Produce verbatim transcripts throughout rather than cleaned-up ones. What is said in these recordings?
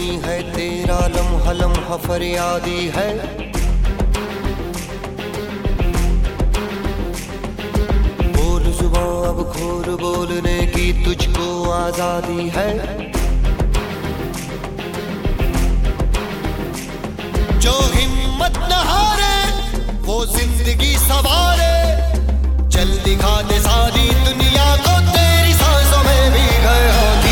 जितनी है तेरा लम्हा लम्हा फरियादी है। बोल जुबां अब खोल बोलने की तुझको आजादी है। जो हिम्मत न हारे वो जिंदगी सवारे, चल दिखा दे सारी दुनिया को तेरी सांसों में भी घर होती।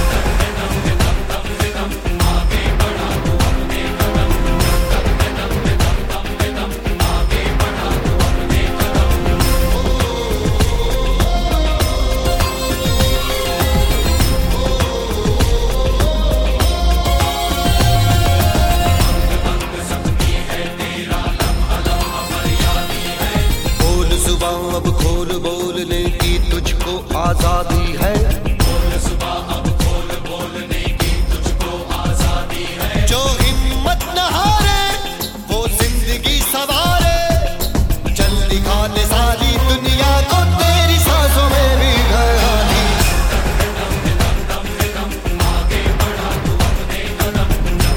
अब खोल बोलने की तुझको आजादी है। बोल सुबह अब खोल बोलने की तुझको आजादी है। जो हिम्मत न हारे वो जिंदगी सवारे, चल दिखा दे सारी दुनिया को तेरी सांसों में भी घर आती। आगे बढ़ा तू अपने कदम,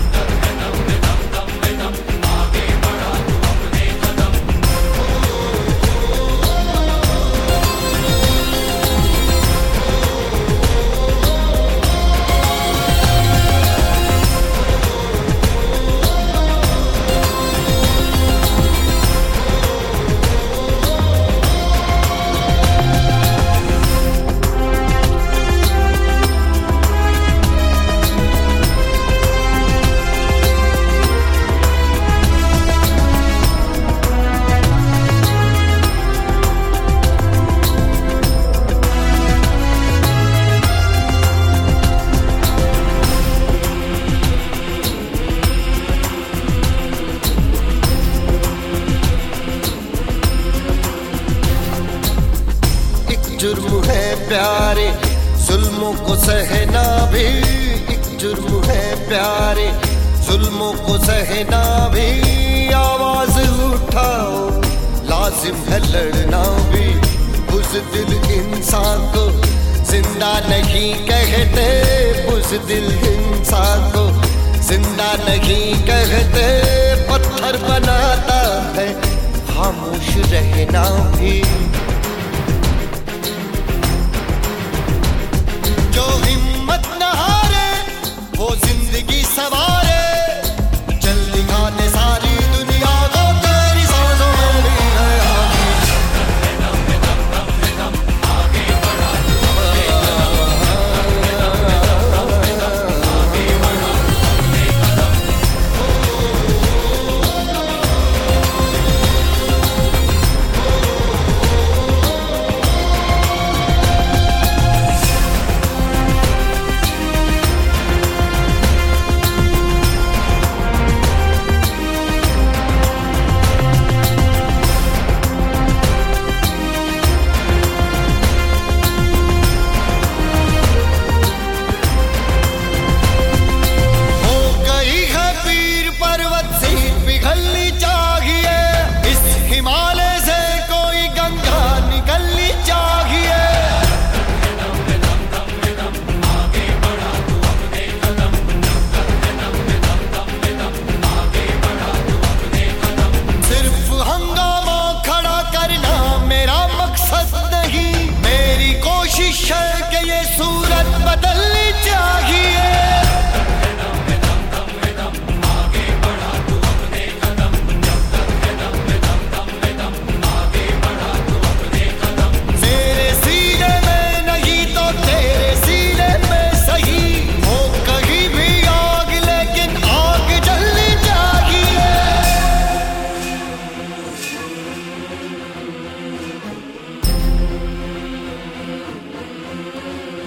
आगे बढ़ा तू अपने कदम। जुर्म है प्यारे जुल्मों को सहना भी, एक जुर्म है प्यारे जुल्मों को सहना भी। आवाज उठाओ लाजिम है लड़ना भी, बुज़दिल इंसान को जिंदा नहीं कहते, बुज़दिल इंसान को जिंदा नहीं कहते। पत्थर बनाता है खामोश रहना भी। जो हिम्मत न हारे वो जिंदगी सवारे, चल दिखा दे सारी दुनिया को तेरी सांसों में भी घर आती। आगे बढ़ा तू अपने बदलनी चाहिए। आगे बढ़ा तू अपने कदम, आगे बढ़ा तू अपने कदम। मेरे सीने में नहीं तो तेरे सीने में सही, हो कहीं भी आग लेकिन आग जलनी चाहिए।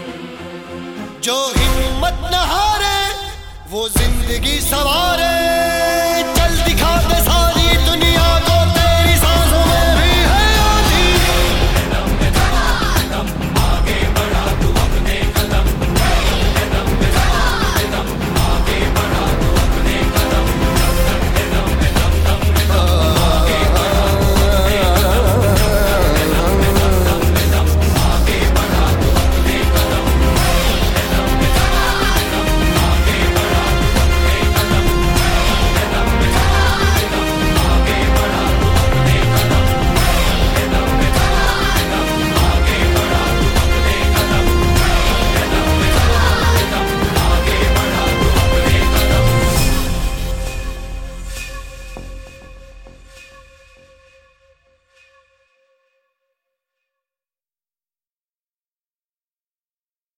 जो हिम्मत न हारे वो जिंदगी सवारे,